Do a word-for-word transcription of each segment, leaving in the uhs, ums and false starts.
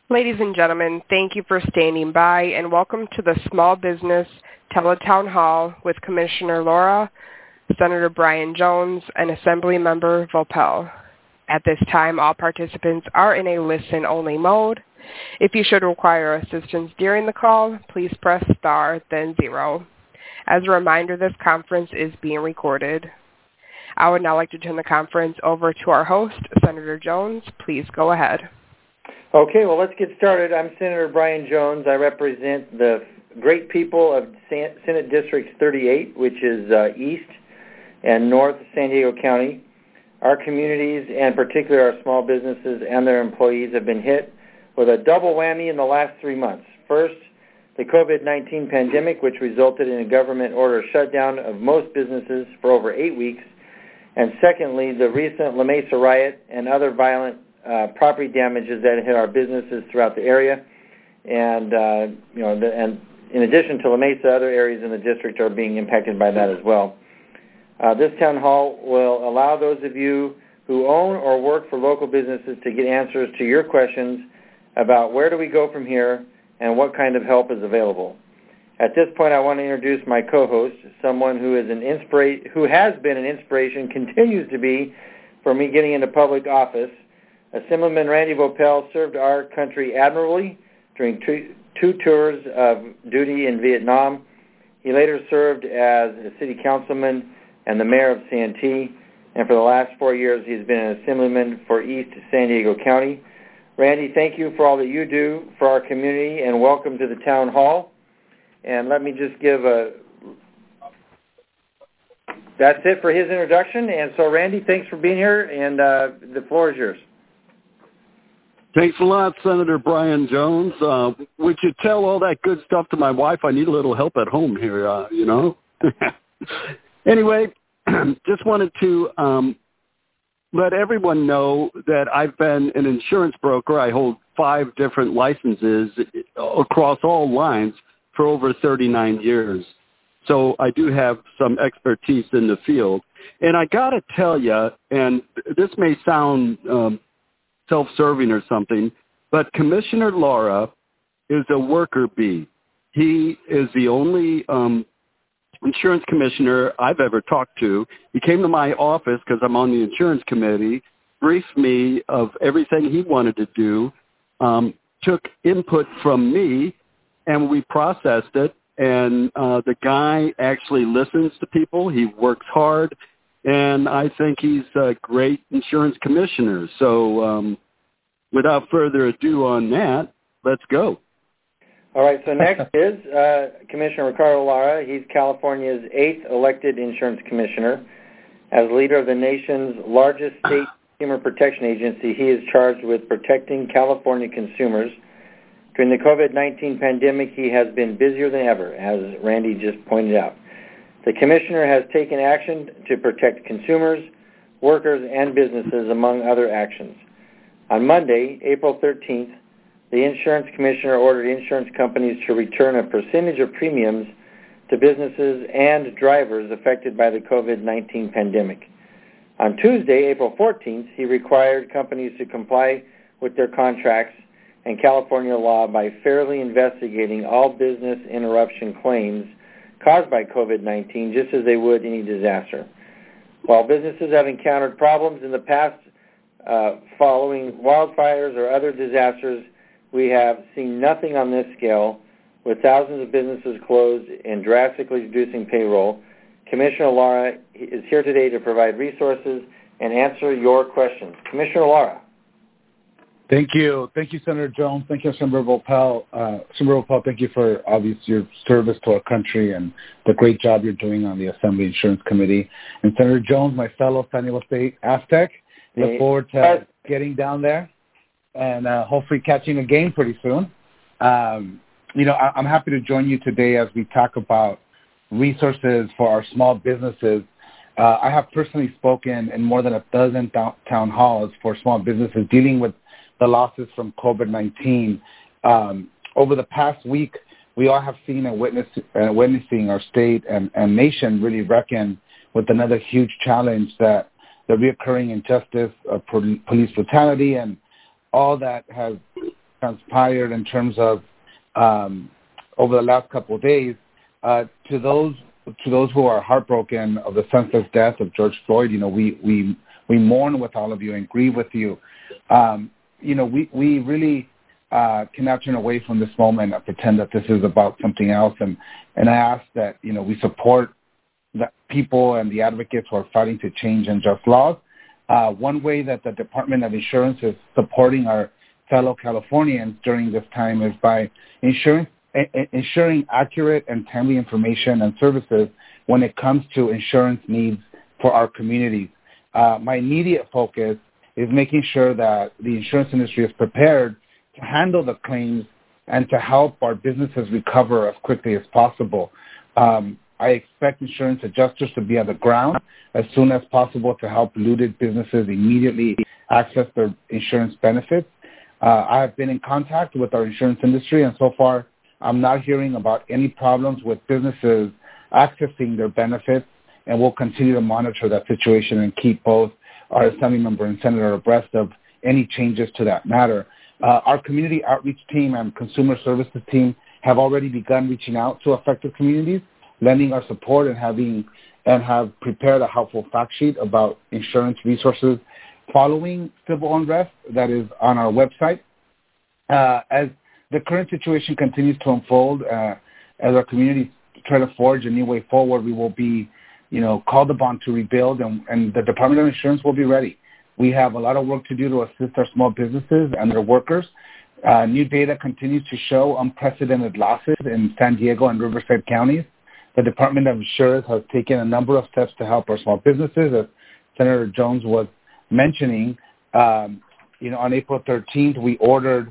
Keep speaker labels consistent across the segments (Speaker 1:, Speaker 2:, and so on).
Speaker 1: Ladies and gentlemen, thank you for standing by and welcome to the Small Business Teletown Hall with Commissioner Lara, Senator Brian Jones, and Assemblymember Voepel. At this time, all participants are in a listen-only mode. If you should require assistance during the call, please press star, then zero. As a reminder, this conference is being recorded. I would now like to turn the conference over to our host, Senator Jones. Please go ahead.
Speaker 2: Okay, well, let's get started. I'm Senator Brian Jones. I represent the great people of Senate District thirty-eight, which is uh, east and north of San Diego County. Our communities, and particularly our small businesses and their employees, have been hit with a double whammy in the last three months. First, the COVID nineteen pandemic, which resulted in a government order shutdown of most businesses for over eight weeks. And secondly, the recent La Mesa riot and other violent uh, property damages that hit our businesses throughout the area. And, uh, you know, the, and in addition to La Mesa, other areas in the district are being impacted by that as well. Uh, this town hall will allow those of you who own or work for local businesses to get answers to your questions about where do we go from here and what kind of help is available. At this point, I want to introduce my co-host, someone who is an inspira- who has been an inspiration, continues to be, for me getting into public office. Assemblyman Randy Voepel served our country admirably during two, two tours of duty in Vietnam. He later served as a city councilman and the mayor of Santee, and for the last four years, he's been an assemblyman for East San Diego County. Randy, thank you for all that you do for our community, and welcome to the town hall. And let me just give a, that's it for his introduction. And so, Randy, thanks for being here, and uh, the floor is yours.
Speaker 3: Thanks a lot, Senator Brian Jones. Uh, would you tell all that good stuff to my wife? I need a little help at home here, uh, you know. Anyway, just wanted to um, let everyone know that I've been an insurance broker. I hold five different licenses across all lines for over thirty-nine years. So I do have some expertise in the field. And I got to tell you, and this may sound um, self-serving or something, but Commissioner Lara is a worker bee. He is the only um, insurance commissioner I've ever talked to. He came to my office because I'm on the insurance committee, briefed me of everything he wanted to do, um, took input from me, and we processed it. And uh, the guy actually listens to people. He works hard, and I think he's a great insurance commissioner. So um, without further ado on that, let's go.
Speaker 2: All right, so next is uh, Commissioner Ricardo Lara. He's California's eighth elected insurance commissioner. As leader of the nation's largest state consumer protection agency, he is charged with protecting California consumers. During the COVID nineteen pandemic, he has been busier than ever, as Randy just pointed out. The commissioner has taken action to protect consumers, workers, and businesses, among other actions. On Monday, April thirteenth, the insurance commissioner ordered insurance companies to return a percentage of premiums to businesses and drivers affected by the COVID nineteen pandemic. On Tuesday, April fourteenth, he required companies to comply with their contracts and California law by fairly investigating all business interruption claims caused by COVID nineteen, just as they would any disaster. While businesses have encountered problems in the past uh, following wildfires or other disasters, we have seen nothing on this scale, with thousands of businesses closed and drastically reducing payroll. Commissioner Lara is here today to provide resources and answer your questions. Commissioner Lara.
Speaker 4: Thank you. Thank you, Senator Jones. Thank you, Senator Voepel. Uh, Senator Voepel, thank you for obviously your service to our country and the great job you're doing on the Assembly Insurance Committee. And Senator Jones, my fellow San Diego State Aztec, look
Speaker 2: hey.
Speaker 4: forward to getting down there and uh, hopefully catching a game pretty soon. Um, you know, I, I'm happy to join you today as we talk about resources for our small businesses. Uh, I have personally spoken in more than a dozen th- town halls for small businesses dealing with the losses from COVID nineteen. Um, over the past week, we all have seen and witness, uh, witnessing our state and, and nation really reckon with another huge challenge, that the reoccurring injustice of police brutality and all that has transpired in terms of um, over the last couple of days, uh, to those to those who are heartbroken of the senseless death of George Floyd, you know, we we we mourn with all of you and grieve with you. Um, you know, we we really uh, cannot turn away from this moment and pretend that this is about something else. And and I ask that, you know, we support the people and the advocates who are fighting to change unjust laws. Uh, one way that the Department of Insurance is supporting our fellow Californians during this time is by ensuring, ensuring accurate and timely information and services when it comes to insurance needs for our communities. Uh, my immediate focus is making sure that the insurance industry is prepared to handle the claims and to help our businesses recover as quickly as possible. Um, I expect insurance adjusters to be on the ground as soon as possible to help looted businesses immediately access their insurance benefits. Uh, I have been in contact with our insurance industry, and so far I'm not hearing about any problems with businesses accessing their benefits, and we'll continue to monitor that situation and keep both our Assembly member and Senator abreast of any changes to that matter. Uh, our community outreach team and consumer services team have already begun reaching out to affected communities, lending our support and having and have prepared a helpful fact sheet about insurance resources following civil unrest that is on our website. Uh, as the current situation continues to unfold, uh, as our communities try to forge a new way forward, we will be, you know, called upon to rebuild, and, and the Department of Insurance will be ready. We have a lot of work to do to assist our small businesses and their workers. Uh, new data continues to show unprecedented losses in San Diego and Riverside counties. The Department of Insurance has taken a number of steps to help our small businesses, as Senator Jones was mentioning. Um, you know, on April thirteenth, we ordered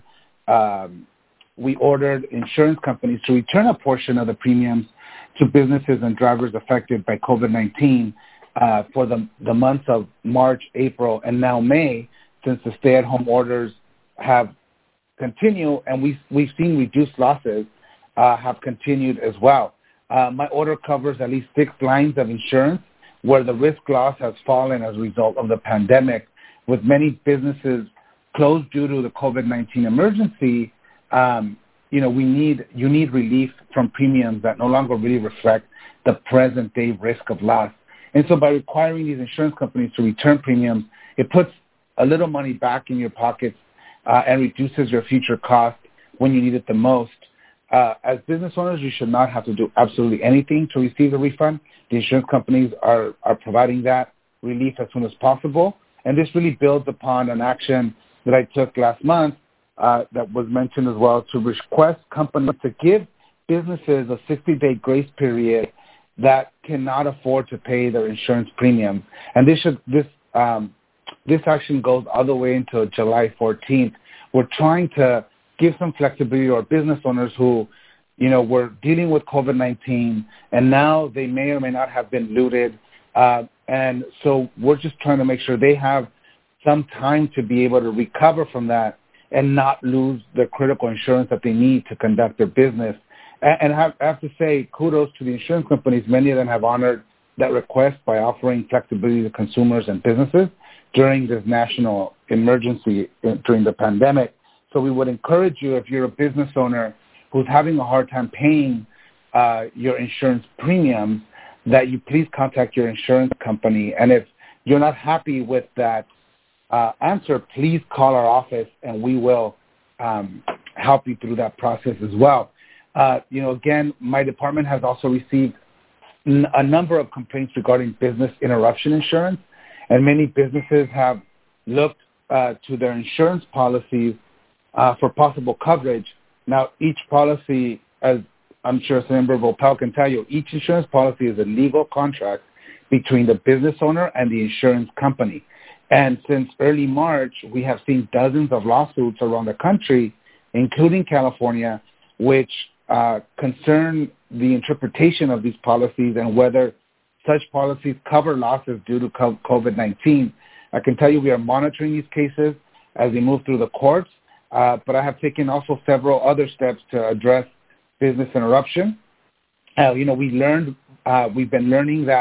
Speaker 4: um, we ordered insurance companies to return a portion of the premiums to businesses and drivers affected by COVID nineteen uh, for the the months of March, April, and now May, since the stay-at-home orders have continued and we we've seen reduced losses uh, have continued as well. Uh, my order covers at least six lines of insurance where the risk loss has fallen as a result of the pandemic. With many businesses closed due to the COVID nineteen emergency, um, you know, we need you need relief from premiums that no longer really reflect the present-day risk of loss. And so by requiring these insurance companies to return premiums, it puts a little money back in your pockets uh, and reduces your future cost when you need it the most. Uh, as business owners, you should not have to do absolutely anything to receive the refund. The insurance companies are, are providing that relief as soon as possible. And this really builds upon an action that I took last month uh, that was mentioned as well, to request companies to give businesses a sixty-day grace period that cannot afford to pay their insurance premiums. And this should this um, this action goes all the way until July fourteenth. We're trying to give some flexibility to our business owners who, you know, were dealing with COVID nineteen, and now they may or may not have been looted. Uh, and so we're just trying to make sure they have some time to be able to recover from that and not lose the critical insurance that they need to conduct their business. And, and I, have, I have to say kudos to the insurance companies. Many of them have honored that request by offering flexibility to consumers and businesses during this national emergency during the pandemic. So we would encourage you, if you're a business owner who's having a hard time paying uh, your insurance premiums, that you please contact your insurance company. And if you're not happy with that uh, answer, please call our office and we will um, help you through that process as well. Uh, you know, again, my department has also received n- a number of complaints regarding business interruption insurance, and many businesses have looked uh, to their insurance policies Uh, for possible coverage. Now, each policy, as I'm sure Senator Voelpel can tell you, each insurance policy is a legal contract between the business owner and the insurance company. And since early March, we have seen dozens of lawsuits around the country, including California, which uh, concern the interpretation of these policies and whether such policies cover losses due to COVID nineteen. I can tell you we are monitoring these cases as they move through the courts. Uh, but I have taken also several other steps to address business interruption. Uh, you know, we learned, uh, we've been learning that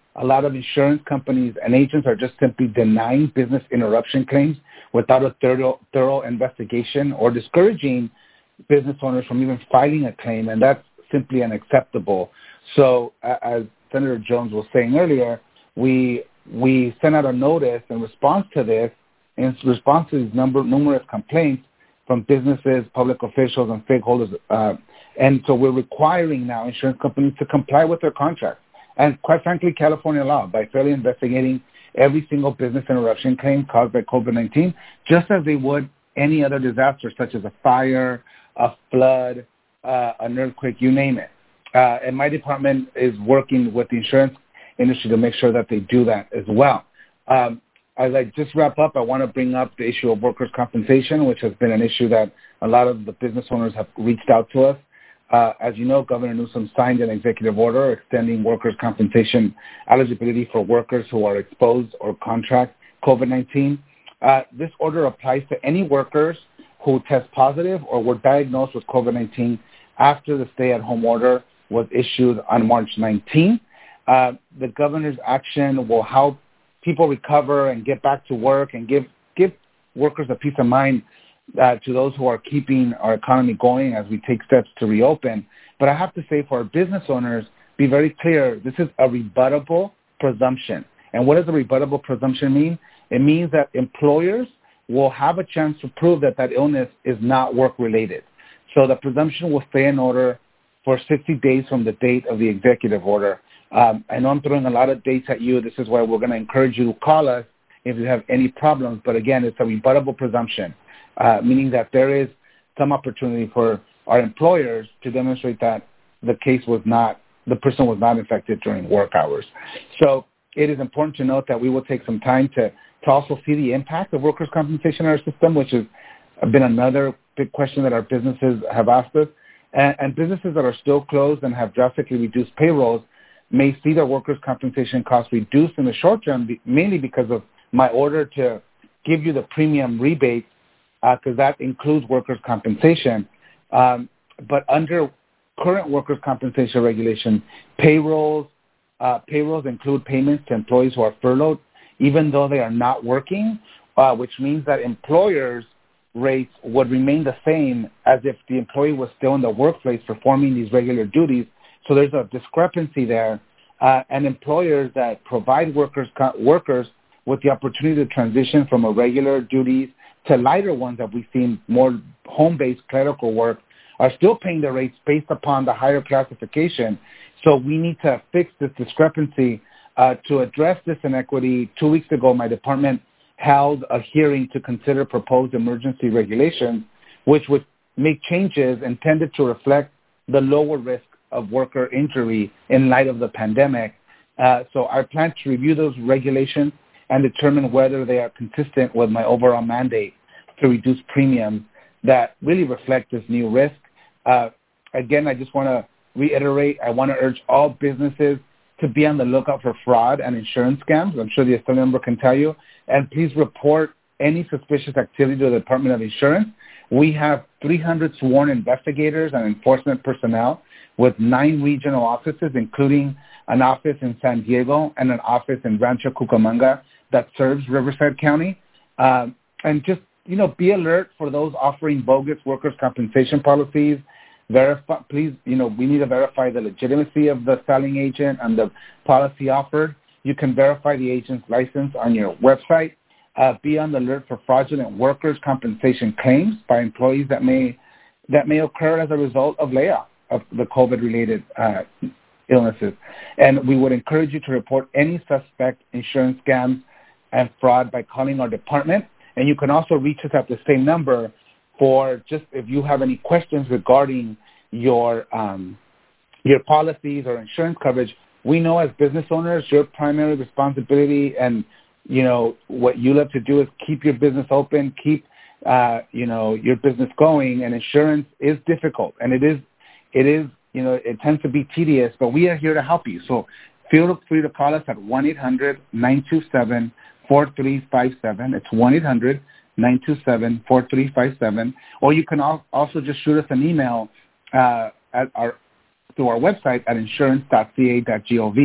Speaker 4: a lot of insurance companies and agents are just simply denying business interruption claims without a thorough, thorough investigation or discouraging business owners from even filing a claim, and that's simply unacceptable. So uh, as Senator Jones was saying earlier, we we sent out a notice in response to this, in response to these number, numerous complaints from businesses, public officials, and stakeholders. Uh, and so we're requiring now insurance companies to comply with their contracts. And quite frankly, California law, by fairly investigating every single business interruption claim caused by COVID nineteen, just as they would any other disaster, such as a fire, a flood, uh, an earthquake, you name it. Uh, and my department is working with the insurance industry to make sure that they do that as well. Um, as I just wrap up, I want to bring up the issue of workers' compensation, which has been an issue that a lot of the business owners have reached out to us. Uh, as you know, Governor Newsom signed an executive order extending workers' compensation eligibility for workers who are exposed or contract COVID nineteen. Uh, this order applies to any workers who test positive or were diagnosed with COVID nineteen after the stay-at-home order was issued on March nineteenth. Uh, the governor's action will help people recover and get back to work and give give workers a peace of mind uh, to those who are keeping our economy going as we take steps to reopen. But I have to say, for our business owners, be very clear, this is a rebuttable presumption. And what does a rebuttable presumption mean? It means that employers will have a chance to prove that that illness is not work-related. So the presumption will stay in order for sixty days from the date of the executive order. Um, I know I'm throwing a lot of dates at you. This is why we're going to encourage you to call us if you have any problems. But again, it's a rebuttable presumption, uh, meaning that there is some opportunity for our employers to demonstrate that the case was not, the person was not infected during work hours. So it is important to note that we will take some time to, to also see the impact of workers' compensation in our system, which has been another big question that our businesses have asked us. And, and businesses that are still closed and have drastically reduced payrolls may see their workers' compensation costs reduced in the short term, mainly because of my order to give you the premium rebate, because uh, that includes workers' compensation. Um, but under current workers' compensation regulation, payrolls, uh, payrolls include payments to employees who are furloughed, even though they are not working, uh, which means that employers' rates would remain the same as if the employee was still in the workplace performing these regular duties. So there's a discrepancy there, uh, and employers that provide workers workers with the opportunity to transition from a regular duties to lighter ones that we've seen, more home-based clerical work, are still paying their rates based upon the higher classification. So we need to fix this discrepancy. Uh, to address this inequity, two weeks ago, my department held a hearing to consider proposed emergency regulations, which would make changes intended to reflect the lower risk of worker injury in light of the pandemic. Uh, so I plan to review those regulations and determine whether they are consistent with my overall mandate to reduce premiums that really reflect this new risk. Uh, again, I just want to reiterate, I want to urge all businesses to be on the lookout for fraud and insurance scams. I'm sure the assembly member can tell you. And please report any suspicious activity to the Department of Insurance. We have three hundred sworn investigators and enforcement personnel with nine regional offices, including an office in San Diego and an office in Rancho Cucamonga that serves Riverside County. Um, and just, you know, be alert for those offering bogus workers' compensation policies. Verify, please, you know, we need to verify the legitimacy of the selling agent and the policy offered. You can verify the agent's license on your website. Uh, be on the alert for fraudulent workers' compensation claims by employees that may that may occur as a result of layoff of the COVID-related uh, illnesses. And we would encourage you to report any suspect insurance scams and fraud by calling our department. And you can also reach us at the same number for just if you have any questions regarding your um, your policies or insurance coverage. We know as business owners, your primary responsibility and, you know, what you love to do is keep your business open, keep, uh, you know, your business going. And insurance is difficult. And it is, it is, you know, it tends to be tedious, but we are here to help you. So feel free to call us at one eight hundred nine two seven four three five seven. It's one eight hundred nine two seven four three five seven. Or you can also just shoot us an email uh, at our through our website at insurance dot c a dot gov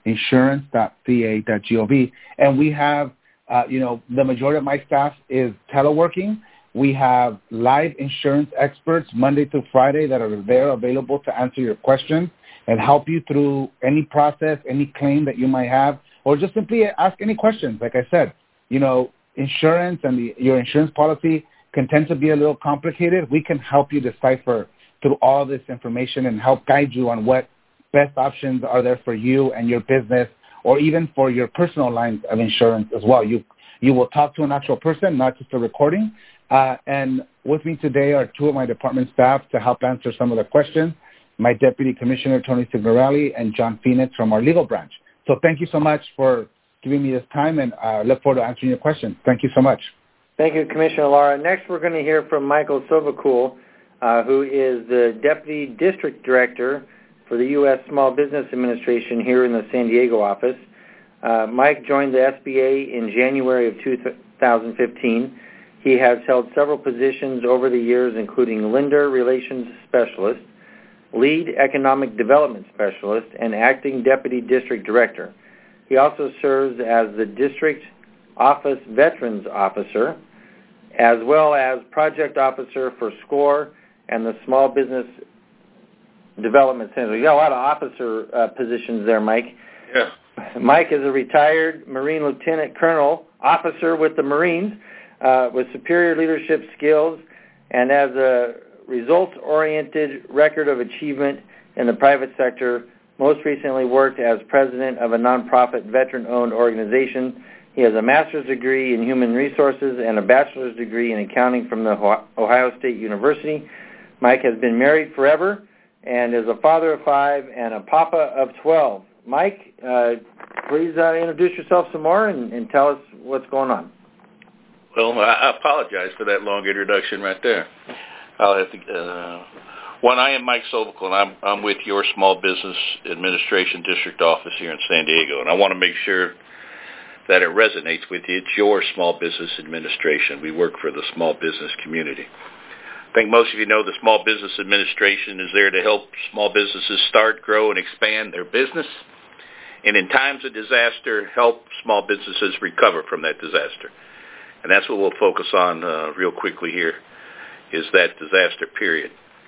Speaker 4: insurance dot c a dot gov. And we have, uh, you know, the majority of my staff is teleworking. We have live insurance experts Monday through Friday that are there available to answer your questions and help you through any process, any claim that you might have, or just simply ask any questions. Like I said, you know, insurance and the, your insurance policy can tend to be a little complicated. We can help you decipher through all this information and help guide you on what best options are there for you and your business, or even for your personal lines of insurance as well. You you will talk to an actual person, not just a recording. Uh, and with me today are two of my department staff to help answer some of the questions, my Deputy Commissioner, Tony Signorelli, and John Phoenix from our legal branch. So thank you so much for giving me this time, and I uh, look forward to answering your questions. Thank you so much.
Speaker 2: Thank you, Commissioner Lara. Next, we're going to hear from Michael Sovacool, uh, who is the Deputy District Director for the U S Small Business Administration here in the San Diego office. Uh, Mike joined the S B A in January of two thousand fifteen. He has held several positions over the years, including Lender Relations Specialist, Lead Economic Development Specialist, and Acting Deputy District Director. He also serves as the District Office Veterans Officer, as well as Project Officer for SCORE and the Small Business Development Center. You got a lot of officer uh, positions there, Mike.
Speaker 5: Yeah.
Speaker 2: Mike is a retired Marine Lieutenant Colonel officer with the Marines uh, with superior leadership skills and has a results-oriented record of achievement in the private sector. Most recently worked as president of a nonprofit veteran-owned organization. He has a master's degree in human resources and a bachelor's degree in accounting from the Ohio State University. Mike has been married forever and is a father of five and a papa of twelve. Mike, uh, please uh, introduce yourself some more and, and tell us what's going on.
Speaker 5: Well, I apologize for that long introduction right there. I'll have to. Uh, one, I am Mike Sovacool, and I'm I'm with your Small Business Administration District Office here in San Diego, and I want to make sure that it resonates with you. It's your Small Business Administration. We work for the small business community. I think most of you know the Small Business Administration is there to help small businesses start, grow, and expand their business, and in times of disaster, help small businesses recover from that disaster. And that's what we'll focus on uh, real quickly here, is that disaster period.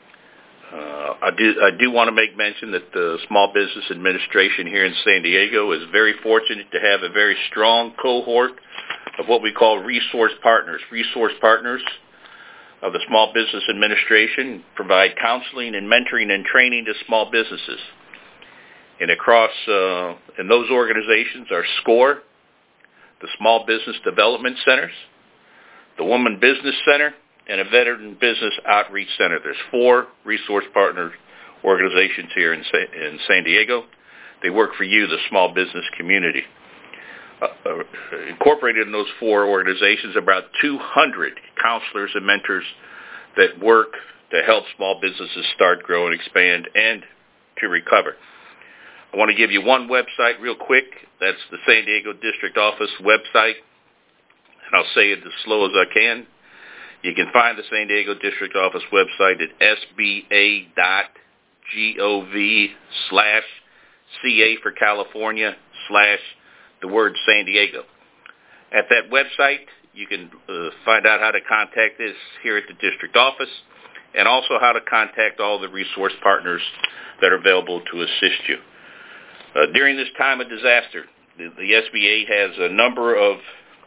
Speaker 5: Uh, I do I do want to make mention that the Small Business Administration here in San Diego is very fortunate to have a very strong cohort of what we call resource partners. Resource partners of the Small Business Administration provide counseling and mentoring and training to small businesses. And across, uh, in those organizations are SCORE, the Small Business Development Centers, the Woman Business Center, and a Veteran Business Outreach Center. There's four resource partner organizations here in, Sa- in San Diego. They work for you, the small business community. Uh, uh, incorporated in those four organizations, about two hundred counselors and mentors that work to help small businesses start, grow, and expand, and to recover. I want to give you one website real quick. That's the San Diego District Office website, and I'll say it as slow as I can. You can find the San Diego District Office website at s b a dot gov slash ca for California slash the word San Diego. At that website, you can uh, find out how to contact us here at the district office, and also how to contact all the resource partners that are available to assist you. Uh, during this time of disaster, the, the S B A has a number of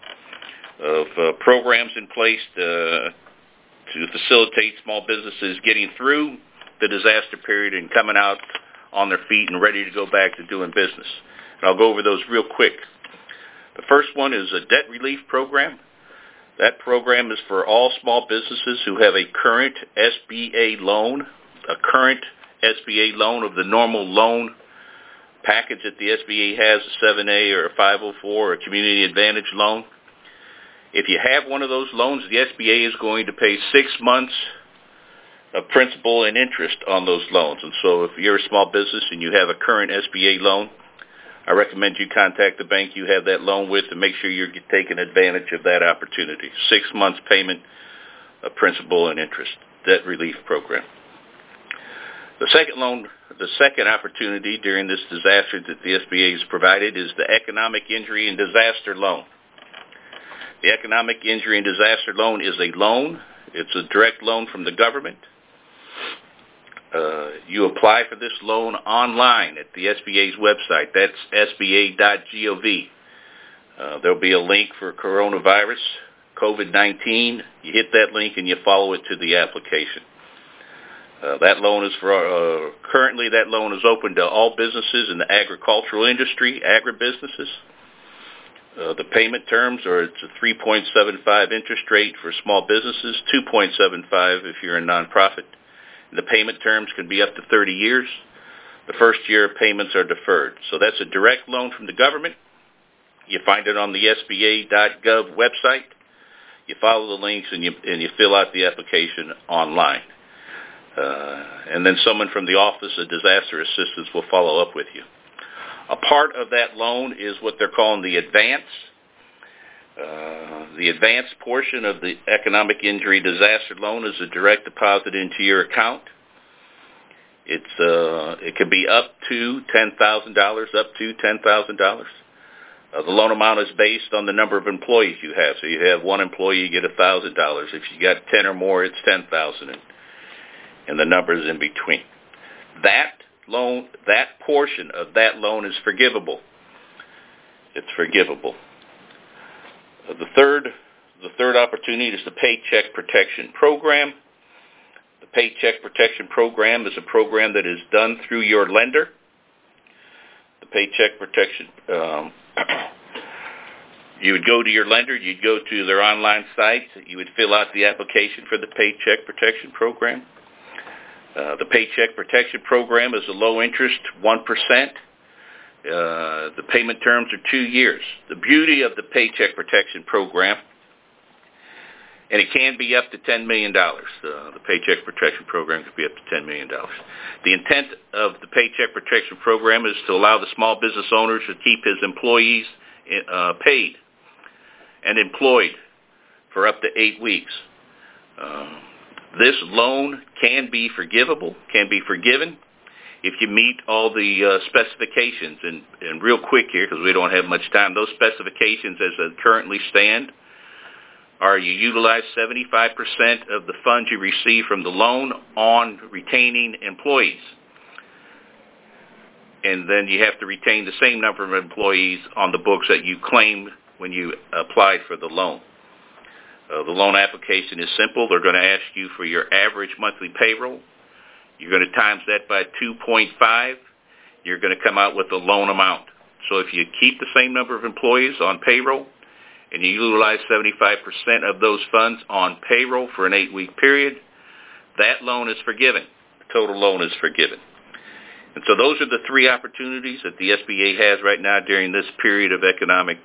Speaker 5: of uh, programs in place to, to facilitate small businesses getting through the disaster period and coming out on their feet and ready to go back to doing business. And I'll go over those real quick. The first one is a debt relief program. That program is for all small businesses who have a current S B A loan, a current S B A loan of the normal loan package that the S B A has, a seven A or a five oh four or a Community Advantage loan. If you have one of those loans, the S B A is going to pay six months of principal and interest on those loans. And so if you're a small business and you have a current S B A loan, I recommend you contact the bank you have that loan with to make sure you're taking advantage of that opportunity. Six months payment of principal and interest, debt relief program. The second loan the second opportunity during this disaster that the S B A has provided is the Economic Injury and Disaster Loan. The Economic Injury and Disaster Loan is a loan. It's a direct loan from the government. Uh, you apply for this loan online at the S B A's website. That's S B A dot gov. Uh, there'll be a link for coronavirus, COVID nineteen. You hit that link and you follow it to the application. Uh, that loan is for, uh, currently that loan is open to all businesses in the agricultural industry, agribusinesses. Uh, the payment terms are, it's a three point seven five interest rate for small businesses, two point seven five if you're a nonprofit. The payment terms can be up to thirty years. The first year payments are deferred. So that's a direct loan from the government. You find it on the S B A dot gov website. You follow the links and you, and you fill out the application online. Uh, and then someone from the Office of Disaster Assistance will follow up with you. A part of that loan is what they're calling the advance. Uh, the advance portion of the Economic Injury Disaster Loan is a direct deposit into your account. It's uh, it can be up to ten thousand dollars, up to ten thousand dollars. Uh, the loan amount is based on the number of employees you have. So you have one employee, you get one thousand dollars. If you got ten or more, it's ten thousand dollars, and, and the numbers in between. That loan, that portion of that loan is forgivable. It's forgivable. Uh, the third, the third opportunity is the Paycheck Protection Program. The Paycheck Protection Program is a program that is done through your lender. The Paycheck Protection, um, you would go to your lender, you'd go to their online site, you would fill out the application for the Paycheck Protection Program. Uh, the Paycheck Protection Program is a low-interest, one percent. Uh, the payment terms are two years. The beauty of the Paycheck Protection Program, and it can be up to ten million dollars. Uh, the Paycheck Protection Program could be up to ten million dollars. The intent of the Paycheck Protection Program is to allow the small business owners to keep his employees uh, paid and employed for up to eight weeks. Uh, this loan can be forgivable, can be forgiven if you meet all the uh, specifications. And, and real quick here, because we don't have much time, those specifications as they currently stand are you utilize seventy-five percent of the funds you receive from the loan on retaining employees. And then you have to retain the same number of employees on the books that you claimed when you applied for the loan. Uh, the loan application is simple. They're going to ask you for your average monthly payroll. You're going to times that by two point five. You're going to come out with the loan amount. So if you keep the same number of employees on payroll and you utilize seventy-five percent of those funds on payroll for an eight-week period, that loan is forgiven. The total loan is forgiven. And so those are the three opportunities that the S B A has right now during this period of economic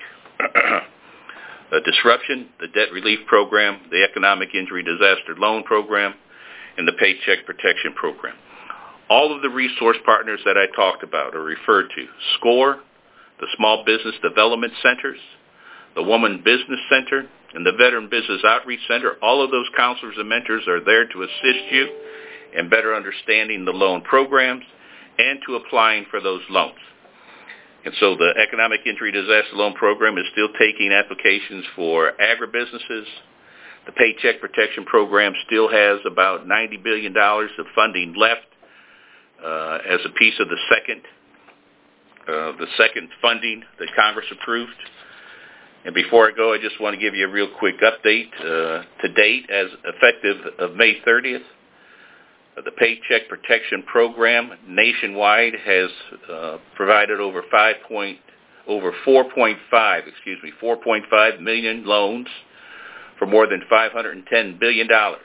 Speaker 5: uh, disruption: the Debt Relief Program, the Economic Injury Disaster Loan Program, and the Paycheck Protection Program. All of the resource partners that I talked about are referred to: SCORE, the Small Business Development Centers, the Woman Business Center, and the Veteran Business Outreach Center. All of those counselors and mentors are there to assist you in better understanding the loan programs and to applying for those loans. And so the Economic Injury Disaster Loan Program is still taking applications for agribusinesses. The Paycheck Protection Program still has about ninety billion dollars of funding left uh, as a piece of the second, uh, the second funding that Congress approved. And before I go, I just want to give you a real quick update. Uh, to date, as effective of May thirtieth, uh, the Paycheck Protection Program nationwide has uh, provided over five point, over four point five, excuse me, four point five million loans for more than five hundred ten billion dollars.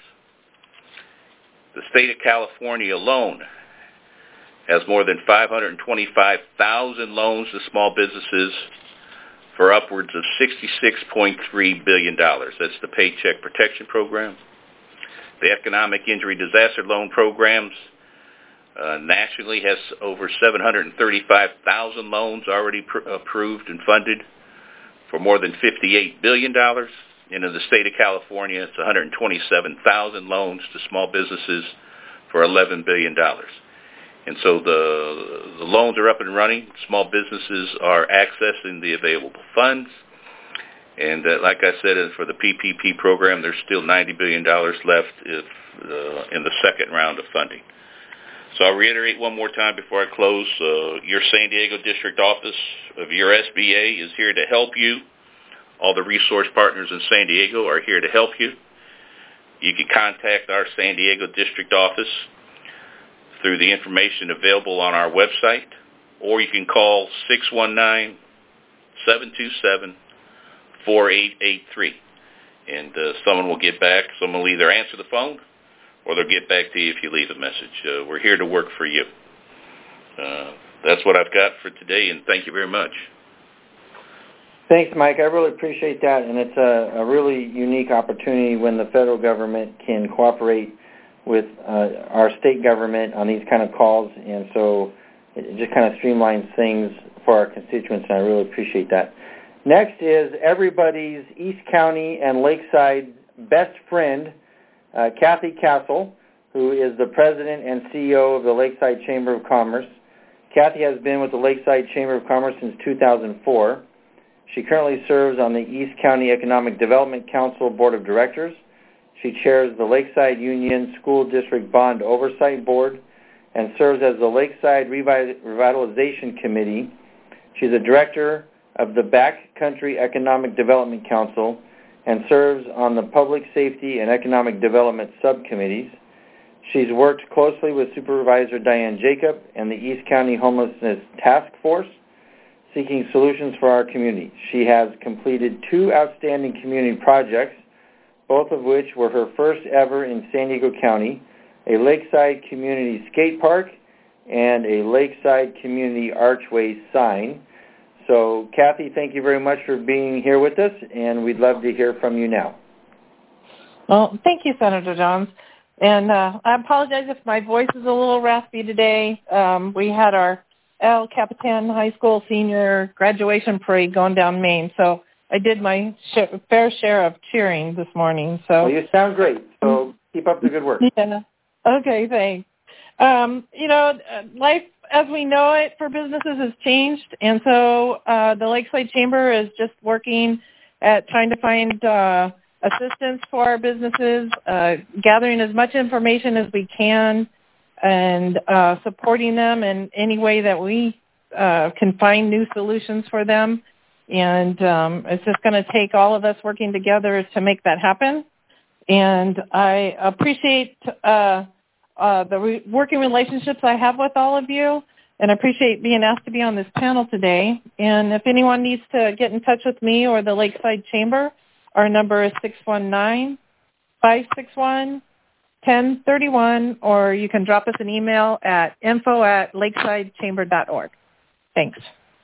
Speaker 5: The state of California alone has more than five hundred twenty-five thousand loans to small businesses for upwards of sixty-six point three billion dollars. That's the Paycheck Protection Program. The Economic Injury Disaster Loan Programs uh, nationally has over seven hundred thirty-five thousand loans already pr- approved and funded for more than fifty-eight billion dollars. And in the state of California, it's one hundred twenty-seven thousand loans to small businesses for eleven billion dollars. And so the, the loans are up and running. Small businesses are accessing the available funds. And uh, like I said, for the P P P program, there's still ninety billion dollars left if, uh, in the second round of funding. So I'll reiterate one more time before I close. Uh, your San Diego District Office of your S B A is here to help you. All the resource partners in San Diego are here to help you. You can contact our San Diego District Office through the information available on our website, or you can call six one nine, seven two seven, four eight eight three. And uh, someone will get back. Someone will either answer the phone or they'll get back to you if you leave a message. Uh, we're here to work for you. Uh, that's what I've got for today, and thank you very much.
Speaker 2: Thanks, Mike. I really appreciate that, and it's a, a really unique opportunity when the federal government can cooperate with uh, our state government on these kind of calls, and so it just kind of streamlines things for our constituents, and I really appreciate that. Next is everybody's East County and Lakeside best friend, uh, Kathy Castle, who is the president and C E O of the Lakeside Chamber of Commerce. Kathy has been with the Lakeside Chamber of Commerce since two thousand four. She currently serves on the East County Economic Development Council Board of Directors. She chairs the Lakeside Union School District Bond Oversight Board and serves as the Lakeside Revitalization Committee. She's a director of the Backcountry Economic Development Council and serves on the Public Safety and Economic Development Subcommittees. She's worked closely with Supervisor Diane Jacob and the East County Homelessness Task Force, seeking solutions for our community. She has completed two outstanding community projects, both of which were her first ever in San Diego County, a Lakeside Community Skate Park and a Lakeside Community Archway sign. So, Kathy, thank you very much for being here with us, and we'd love to hear from you now.
Speaker 6: Well, thank you, Senator Jones. And uh, I apologize if my voice is a little raspy today. Um, we had our El Capitan High School senior graduation parade going down Main, so I did my sh- fair share of cheering this morning. So
Speaker 2: well, you sound great, so keep up the good work.
Speaker 6: Yeah. Okay, thanks. Um, you know, life as we know it for businesses has changed, and so uh, the Lakeside Chamber is just working at trying to find uh, assistance for our businesses, uh, gathering as much information as we can, and uh, supporting them in any way that we uh, can find new solutions for them. And um, it's just going to take all of us working together to make that happen. And I appreciate uh, uh, the re- working relationships I have with all of you, and I appreciate being asked to be on this panel today. And if anyone needs to get in touch with me or the Lakeside Chamber, our number is six one nine, five six one, one zero three one, or you can drop us an email at info at lakesidechamber dot org. Thanks.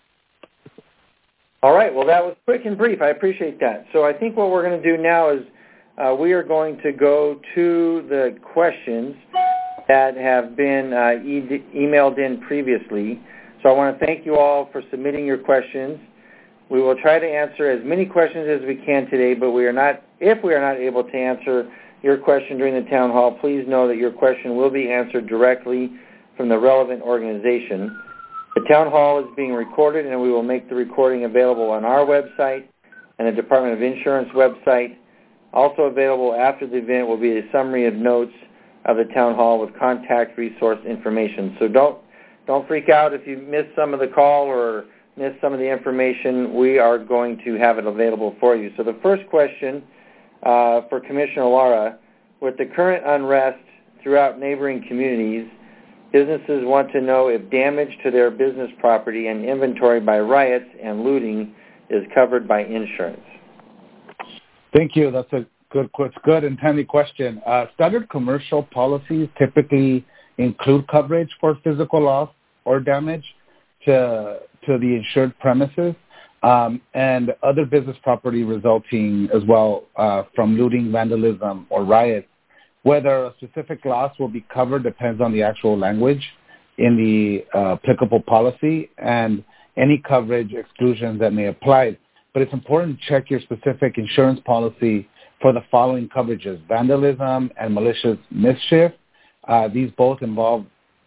Speaker 2: All right. Well, that was quick and brief. I appreciate that. So I think what we're going to do now is uh, we are going to go to the questions that have been uh, e- emailed in previously. So I want to thank you all for submitting your questions. We will try to answer as many questions as we can today, but we are not, if we are not able to answer your question during the town hall, please know that your question will be answered directly from the relevant organization. The town hall is being recorded, and we will make the recording available on our website and the Department of Insurance website. Also available after the event will be a summary of notes of the town hall with contact resource information. So don't don't freak out if you miss some of the call or miss some of the information. We are going to have it available for you. So the first question uh, for Commissioner Lara, with the current unrest throughout neighboring communities, businesses want to know if damage to their business property and inventory by riots and looting is covered by insurance.
Speaker 4: Thank you. That's a good, good and timely question. Uh, standard commercial policies typically include coverage for physical loss or damage to to the insured premises um, and other business property resulting as well uh, from looting, vandalism, or riots. Whether a specific loss will be covered depends on the actual language in the uh, applicable policy and any coverage exclusions that may apply. But it's important to check your specific insurance policy for the following coverages: vandalism and malicious mischief. Uh, these both involve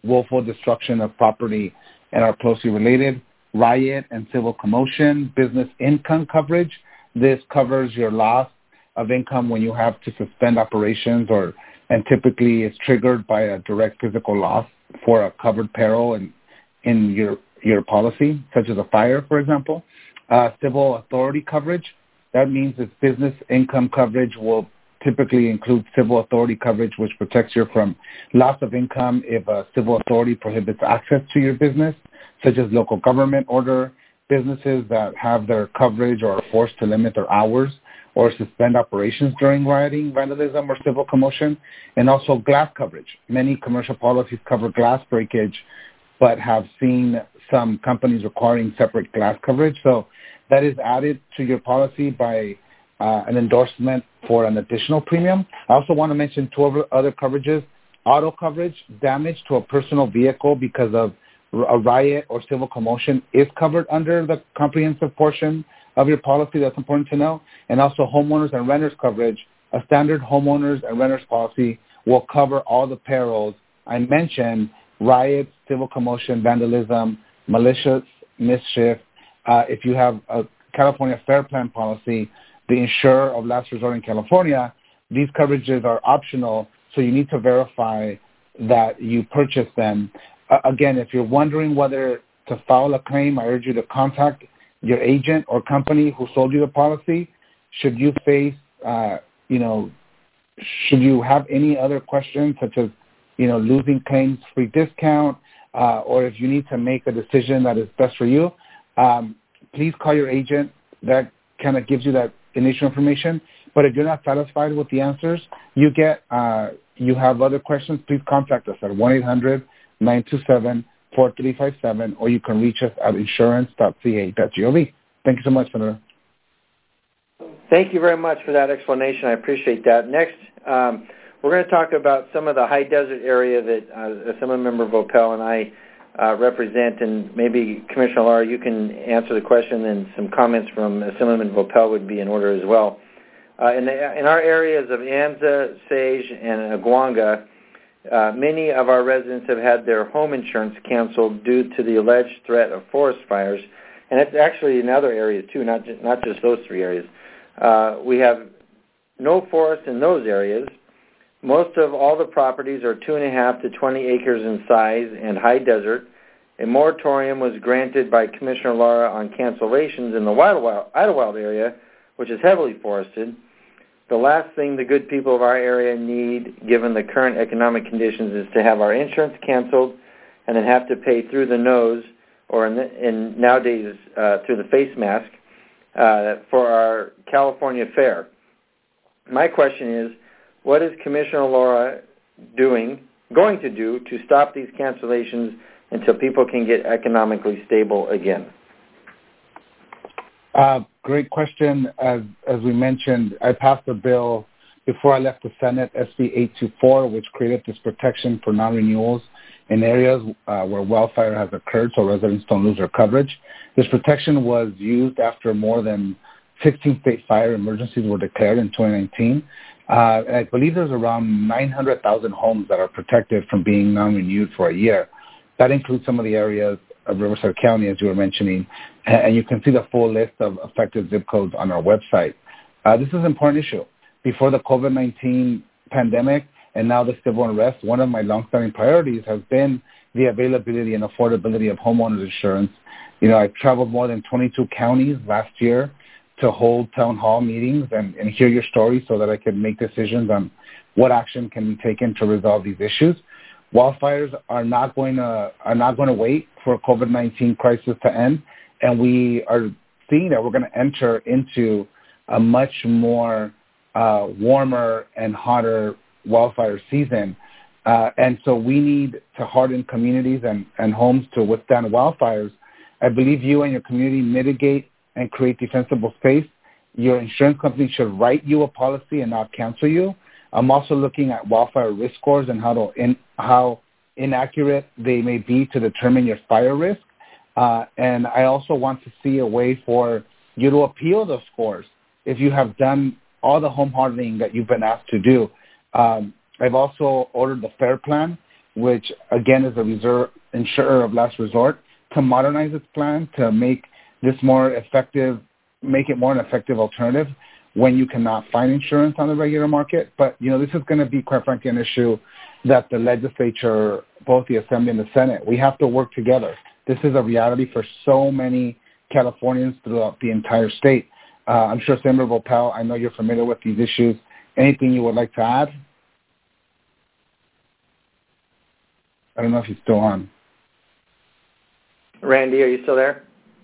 Speaker 4: willful destruction of property and are closely related. Riot and civil commotion, business income coverage. This covers your loss of income when you have to suspend operations, or and typically it's triggered by a direct physical loss for a covered peril in, in your your policy, such as a fire, for example. Uh, civil authority coverage. That means it's business income coverage will typically include civil authority coverage, which protects you from loss of income if a civil authority prohibits access to your business, such as local government order, businesses that have their coverage or are forced to limit their hours or suspend operations during rioting, vandalism, or civil commotion, and also glass coverage. Many commercial policies cover glass breakage, but have seen some companies requiring separate glass coverage. So that is added to your policy by uh, an endorsement for an additional premium. I also want to mention two other coverages. Auto coverage, damage to a personal vehicle because of a riot or civil commotion is covered under the comprehensive portion of your policy. That's important to know. And also homeowners and renters coverage. A standard homeowners and renters policy will cover all the perils I mentioned: riots, civil commotion, vandalism, malicious mischief. Uh, if you have a California Fair Plan policy, the insurer of last resort in California, these coverages are optional, so you need to verify that you purchased them. Uh, again, if you're wondering whether to file a claim, I urge you to contact your agent or company who sold you the policy. Should you face, uh, you know, should you have any other questions, such as, you know, losing claims free discount, uh, or if you need to make a decision that is best for you, um, please call your agent. That kind of gives you that initial information. But if you're not satisfied with the answers you get, uh, you have other questions, please contact us at one eight hundred nine two seven four three five seven, or you can reach us at insurance dot c a dot gov. Thank you so much, Senator.
Speaker 2: Thank you very much for that explanation. I appreciate that. Next, um, we're going to talk about some of the high desert area that uh, Assemblymember Voepel and I uh, represent, and maybe Commissioner Lara, you can answer the question, and some comments from Assemblyman Voepel would be in order as well. Uh, in, the, in our areas of Anza, Sage, and Aguanga, uh, many of our residents have had their home insurance canceled due to the alleged threat of forest fires, and it's actually in other areas too, not just, not just those three areas. Uh, we have no forest in those areas. Most of all the properties are two and a half to twenty acres in size and high desert. A moratorium was granted by Commissioner Lara on cancellations in the Idlewild, Idlewild area, which is heavily forested. The last thing the good people of our area need, given the current economic conditions, is to have our insurance canceled and then have to pay through the nose, or in, the, in nowadays uh, through the face mask, uh, for our California fair. My question is, what is Commissioner Lara doing, going to do to stop these cancellations until people can get economically stable again?
Speaker 4: Uh, great question. As, as we mentioned, I passed a bill before I left the Senate, S B eight twenty-four, which created this protection for non-renewals in areas uh, where wildfire has occurred, so residents don't lose their coverage. This protection was used after more than sixteen state fire emergencies were declared in twenty nineteen. Uh, and I believe there's around nine hundred thousand homes that are protected from being non-renewed for a year. That includes some of the areas of Riverside County, as you were mentioning, and you can see the full list of affected zip codes on our website. Uh, this is an important issue. Before the COVID nineteen pandemic and now the civil unrest, one of my longstanding priorities has been the availability and affordability of homeowners insurance. You know, I traveled more than twenty-two counties last year to hold town hall meetings and, and hear your story so that I could make decisions on what action can be taken to resolve these issues. Wildfires are not going to are not going to wait for a COVID nineteen crisis to end, and we are seeing that we're going to enter into a much more uh, warmer and hotter wildfire season. Uh, and so we need to harden communities and, and homes to withstand wildfires. I believe you and your community mitigate and create defensible space. Your insurance company should write you a policy and not cancel you. I'm also looking at wildfire risk scores and how to in, how inaccurate they may be to determine your fire risk. Uh, and I also want to see a way for you to appeal those scores if you have done all the home hardening that you've been asked to do. Um, I've also ordered the FAIR Plan, which again is a reserve insurer of last resort, to modernize its plan to make this more effective, make it more an effective alternative when you cannot find insurance on the regular market. But, you know, this is going to be, quite frankly, an issue that the legislature, both the Assembly and the Senate, we have to work together. This is a reality for so many Californians throughout the entire state. Uh, I'm sure Senator Voelpel, I know you're familiar with these issues. Anything you would like to add? I don't know if he's still on.
Speaker 2: Randy, are you still there?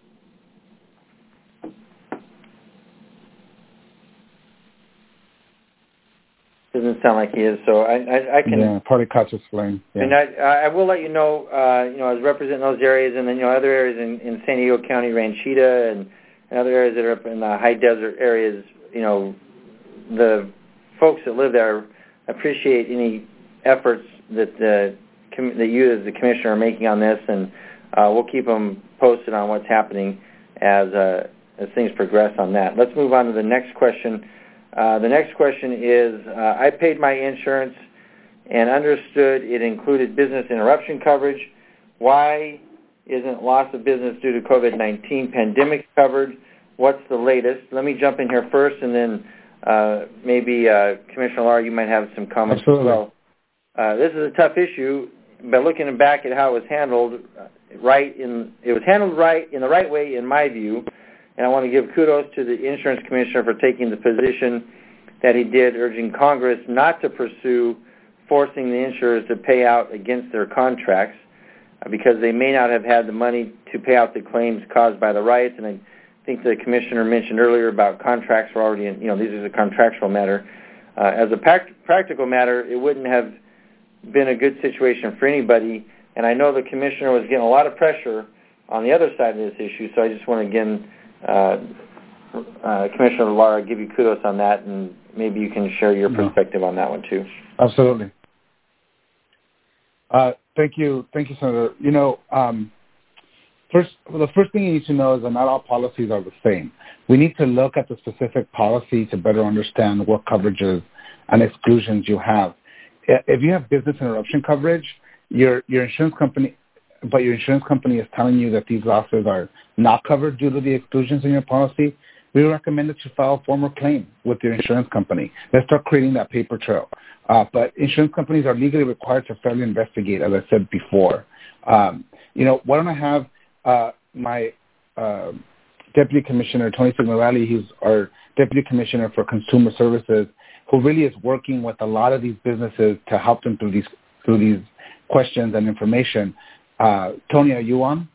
Speaker 2: Doesn't sound like he is. So I, I, I can.
Speaker 4: Yeah, probably catch his flame. Yeah.
Speaker 2: And I, I will let you know. Uh, you know, I was representing those areas, and then you know other areas in, in San Diego County, Ranchita, and, and other areas that are up in the high desert areas. You know, the folks that live there appreciate any efforts that the that you as the commissioner are making on this, and uh, we'll keep them posted on what's happening as uh, as things progress on that. Let's move on to the next question. Uh, the next question is, uh, I paid my insurance and understood it included business interruption coverage. Why isn't loss of business due to COVID nineteen pandemic covered? What's the latest? Let me jump in here first, and then uh, maybe uh, Commissioner Lara, you might have some comments
Speaker 4: Absolutely.
Speaker 2: as well. Uh, this is a tough issue, but looking back at how it was handled, right in it was handled right in the right way, in my view. And I want to give kudos to the insurance commissioner for taking the position that he did, urging Congress not to pursue forcing the insurers to pay out against their contracts uh, because they may not have had the money to pay out the claims caused by the riots. And I think the commissioner mentioned earlier about contracts were already in, you know, these are a contractual matter. Uh, as a pract- practical matter, it wouldn't have been a good situation for anybody. And I know the commissioner was getting a lot of pressure on the other side of this issue, so I just want to, again, Uh, uh, Commissioner Lara, give you kudos on that, and maybe you can share your perspective on that one too.
Speaker 4: Absolutely. Uh, thank you, thank you, Senator. You know, um, first, well, the first thing you need to know is that not all policies are the same. We need to look at the specific policy to better understand what coverages and exclusions you have. If you have business interruption coverage, your your insurance company. but your insurance company is telling you that these losses are not covered due to the exclusions in your policy, we recommend that you file a formal claim with your insurance company. Let's start creating that paper trail. Uh, but insurance companies are legally required to fairly investigate, as I said before. Um, you know, why don't I have uh, my uh, Deputy Commissioner, Tony Signorelli, who's our Deputy Commissioner for Consumer Services, who really is working with a lot of these businesses to help them through these through these questions and information. Uh, Tony, are you on?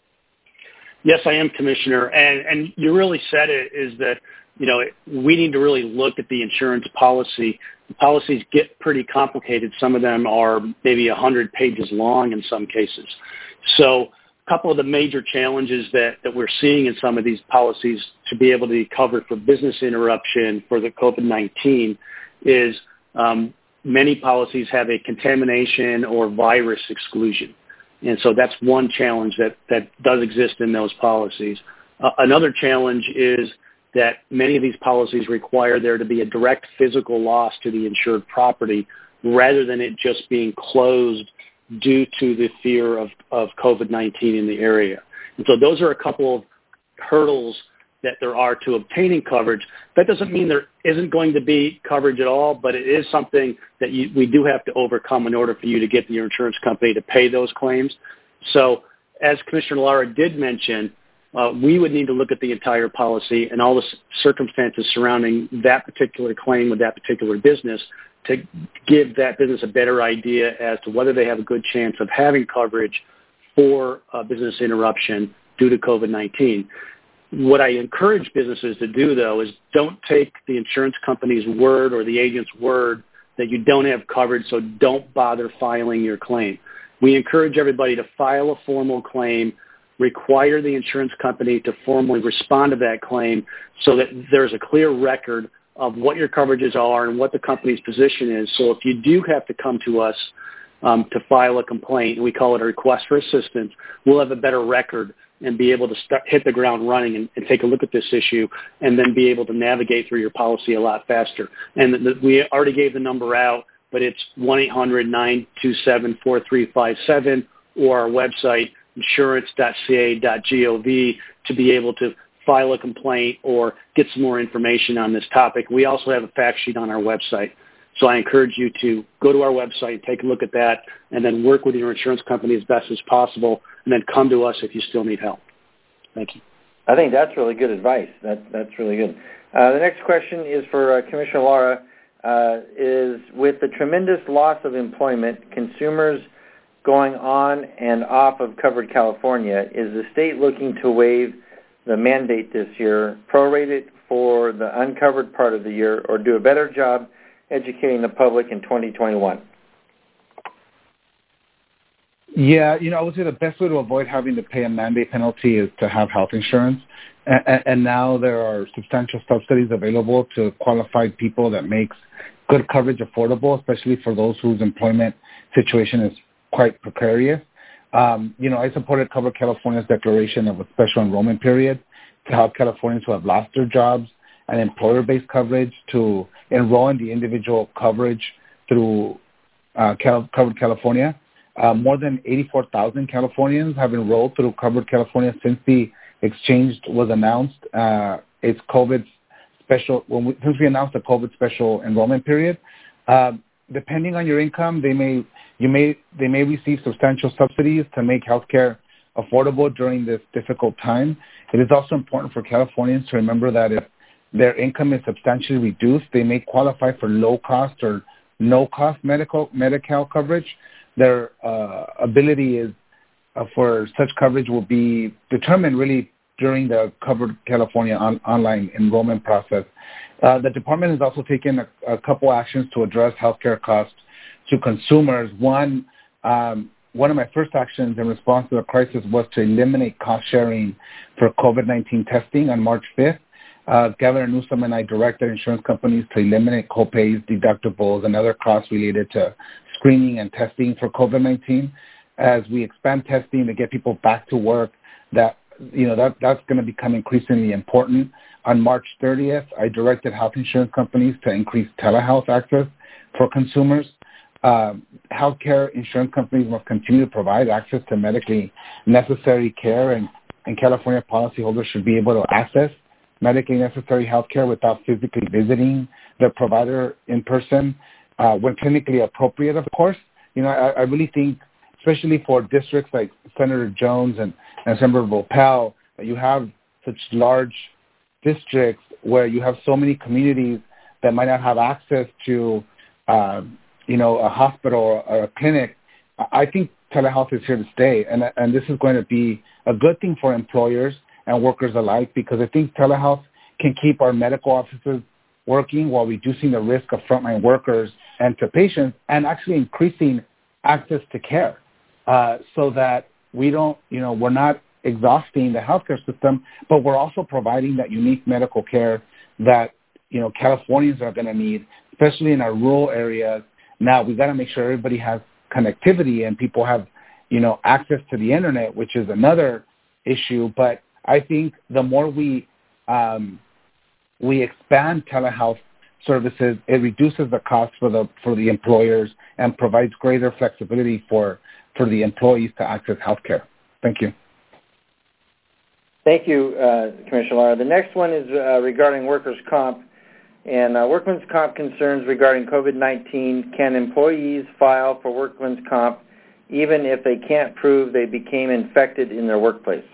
Speaker 7: Yes, I am, Commissioner. And, and you really said it, is that, you know, we need to really look at the insurance policy. The policies get pretty complicated. Some of them are maybe one hundred pages long in some cases. So a couple of the major challenges that, that we're seeing in some of these policies to be able to be covered for business interruption for the COVID nineteen is um, many policies have a contamination or virus exclusion. And so that's one challenge that, that does exist in those policies. Uh, another challenge is that many of these policies require there to be a direct physical loss to the insured property rather than it just being closed due to the fear of, of COVID nineteen in the area. And so those are a couple of hurdles that there are to obtaining coverage. That doesn't mean there isn't going to be coverage at all, but it is something that you, we do have to overcome in order for you to get your insurance company to pay those claims. So as Commissioner Lara did mention, uh, we would need to look at the entire policy and all the circumstances surrounding that particular claim with that particular business to give that business a better idea as to whether they have a good chance of having coverage for uh, business interruption due to COVID nineteen. What I encourage businesses to do, though, is don't take the insurance company's word or the agent's word that you don't have coverage, so don't bother filing your claim. We encourage everybody to file a formal claim, require the insurance company to formally respond to that claim so that there's a clear record of what your coverages are and what the company's position is. So if you do have to come to us um, to file a complaint, and we call it a request for assistance, we'll have a better record and be able to start, hit the ground running and, and take a look at this issue and then be able to navigate through your policy a lot faster. And the, we already gave the number out but it's one eight hundred nine two seven four three five seven or our website, insurance dot c a dot gov, to be able to file a complaint or get some more information on this topic. We also have a fact sheet on our website. So I encourage you to go to our website, take a look at that, and then work with your insurance company as best as possible, and then come to us if you still need help. Thank you.
Speaker 2: I think that's really good advice. That, that's really good. Uh, the next question is for uh, Commissioner Lara. Uh, is with the tremendous loss of employment, consumers going on and off of Covered California, is the state looking to waive the mandate this year, prorate it for the uncovered part of the year, or do a better job educating the public in twenty twenty-one?
Speaker 4: Yeah, you know, I would say the best way to avoid having to pay a mandate penalty is to have health insurance. And, and now there are substantial subsidies available to qualified people that makes good coverage affordable, especially for those whose employment situation is quite precarious. Um, you know, I supported Covered California's declaration of a special enrollment period to help Californians who have lost their jobs and employer-based coverage to enroll in the individual coverage through uh, Cal- Covered California. Uh, more than eighty-four thousand Californians have enrolled through Covered California since the exchange was announced. Uh, it's COVID special, when we, since we announced the COVID special enrollment period. Uh, depending on your income, they may you may they may receive substantial subsidies to make healthcare affordable during this difficult time. It is also important for Californians to remember that if their income is substantially reduced, they may qualify for low cost or no cost medical Medi-Cal coverage. Their uh, ability is uh, for such coverage will be determined really during the Covered California on- online enrollment process. Uh, the department has also taken a, a couple actions to address healthcare costs to consumers. One, um, one of my first actions in response to the crisis was to eliminate cost sharing for COVID nineteen testing on March fifth. Uh, Governor Newsom and I directed insurance companies to eliminate copays, deductibles, and other costs related to screening and testing for COVID nineteen. As we expand testing to get people back to work, that you know that that's going to become increasingly important. On March thirtieth, I directed health insurance companies to increase telehealth access for consumers. Uh, healthcare insurance companies must continue to provide access to medically necessary care, and, and California policyholders should be able to access medically necessary health care without physically visiting their provider in person, uh, when clinically appropriate, of course. You know, I, I really think, especially for districts like Senator Jones and, and Senator Voppel, you have such large districts where you have so many communities that might not have access to, uh, you know, a hospital or, or a clinic. I think telehealth is here to stay, and, and this is going to be a good thing for employers and workers alike, because I think telehealth can keep our medical offices working while reducing the risk of frontline workers and to patients, and actually increasing access to care, uh, so that we don't, you know, we're not exhausting the healthcare system, but we're also providing that unique medical care that, you know, Californians are going to need, especially in our rural areas. Now, we've got to make sure everybody has connectivity and people have, you know, access to the internet, which is another issue. But I think the more we um, we expand telehealth services, it reduces the cost for the for the employers and provides greater flexibility for, for the employees to access healthcare. Thank you.
Speaker 2: Thank you, uh, Commissioner Lara. The next one is uh, regarding workers' comp. And uh, workman's comp concerns regarding COVID nineteen. Can employees file for workman's comp even if they can't prove they became infected in their workplace?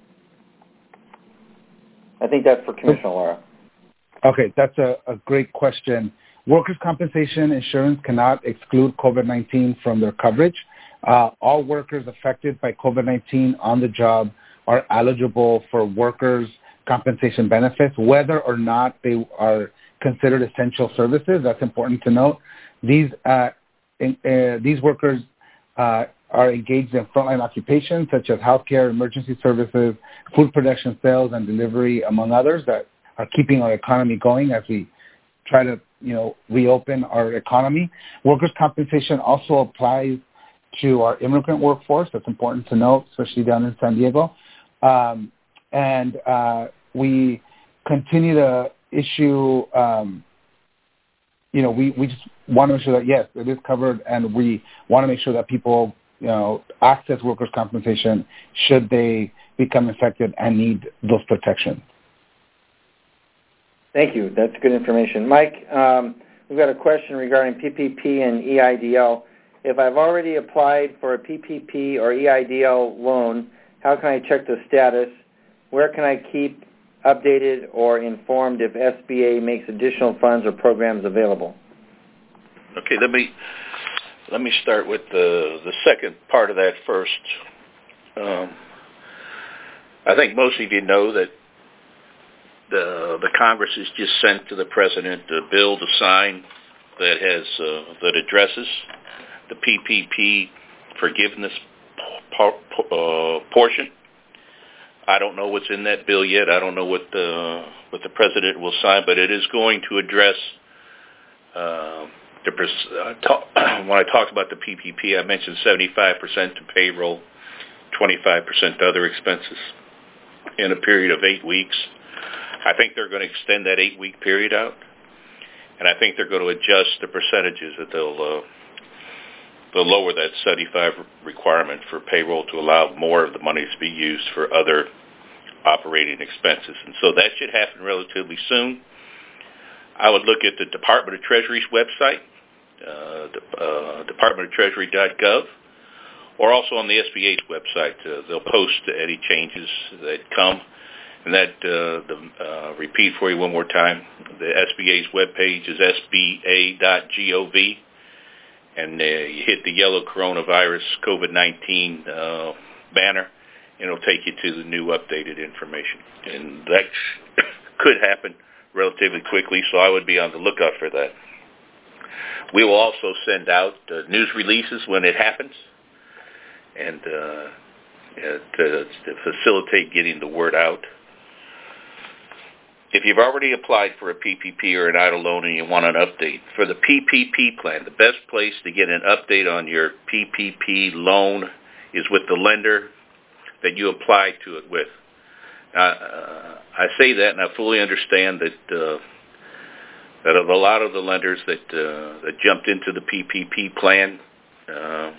Speaker 2: I think that's for Commissioner Lara.
Speaker 4: Okay, that's a, a great question. Workers' compensation insurance cannot exclude COVID nineteen from their coverage. Uh, all workers affected by COVID nineteen on the job are eligible for workers' compensation benefits, whether or not they are considered essential services. That's important to note. These uh, in, uh, these workers uh, are engaged in frontline occupations such as healthcare, emergency services, food production, sales, and delivery, among others, that are keeping our economy going as we try to, you know, reopen our economy. Workers' compensation also applies to our immigrant workforce. That's important to note, especially down in San Diego. Um, and uh, we continue to issue um, you know, we, we just want to make sure that, yes, it is covered, and we want to make sure that people, you know, access workers' compensation should they become infected and need those protections.
Speaker 2: Thank you. That's good information. Mike, um, we've got a question regarding P P P and E I D L. If I've already applied for a P P P or E I D L loan, how can I check the status? Where can I keep updated or informed if S B A makes additional funds or programs available?
Speaker 5: Okay, let me let me start with the the second part of that first. Um, I think most of you know that the the Congress has just sent to the President a bill to sign that has uh, that addresses the P P P forgiveness por- uh, portion. I don't know what's in that bill yet. I don't know what the what the President will sign, but it is going to address. Uh, the uh, talk, when I talked about the P P P, I mentioned seventy-five percent to payroll, twenty-five percent to other expenses in a period of eight weeks. I think they're going to extend that eight-week period out, and I think they're going to adjust the percentages that they'll uh, they'll lower that seventy-five requirement for payroll to allow more of the money to be used for other operating expenses, and so that should happen relatively soon. I would look at the Department of Treasury's website, uh, uh, department of treasury dot gov, or also on the S B A's website. Uh, they'll post any changes that come. And that, uh, the, uh, repeat for you one more time, the S B A's webpage is S B A dot gov, and uh, you hit the yellow coronavirus COVID nineteen uh, banner, and it'll take you to the new updated information. And that could happen relatively quickly, so I would be on the lookout for that. We will also send out uh, news releases when it happens, and uh, to, to facilitate getting the word out. If you've already applied for a P P P or an I D L loan and you want an update, for the P P P plan, the best place to get an update on your P P P loan is with the lender that you applied to it with. Now, uh, I say that, and I fully understand that uh, that of a lot of the lenders that uh, that jumped into the P P P plan uh,